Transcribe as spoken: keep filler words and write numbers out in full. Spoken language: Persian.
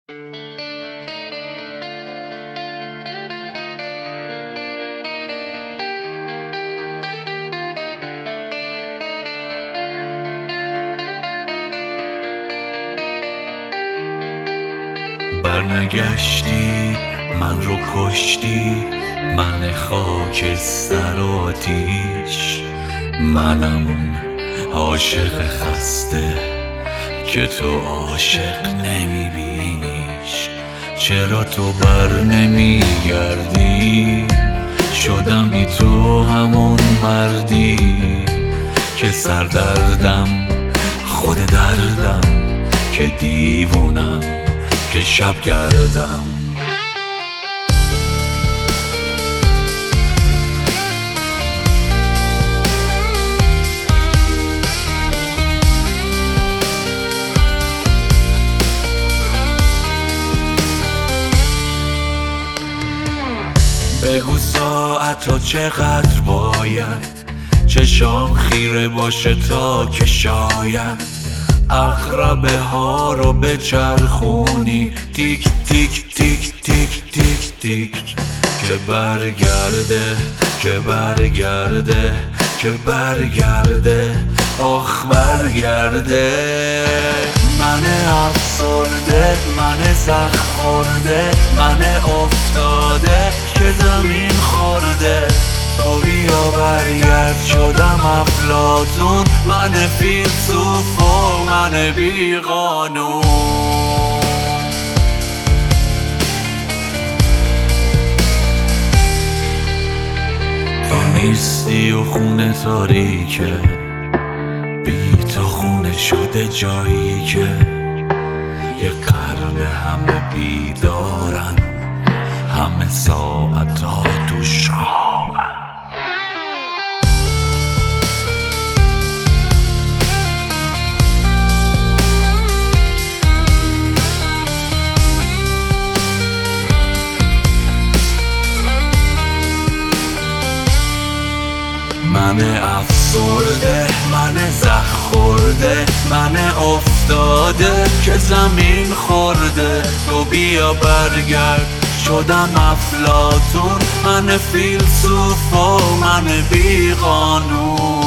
برنگشتی من رو کشتی، من خاکستر و آتیش، منم اون عاشق خسته که تو عاشق نمیبینیش. چرا تو بر نمیگردی؟ شدم بی تو همون مردی که سردردم خود دردم، که دیوونم که شب گردم. بگو ساعت ها چقدر باید چشام خیره باشه تا که شاید عقربه ها رو بچرخونی تیک تیک تیک تیک تیک تیک، که برگرده که برگرده که برگرده آخ برگرده. من افسرده، من زخم خورده، من افتاده که زمین خورده. تو بیا برگرد، شدم افلاطون، من فیلسوف و من بی قانون. تو نیستی و خونه تاریکه، بی تو خونه شده جایی که یه قرن همه بیدارن، همه ساعت ها تو شامن. من افسرده، من زخم خورده، من افتاده که زمین خورده. تو بیا برگرد، شدم افلاطون، من فیلسوف و من بی قانون.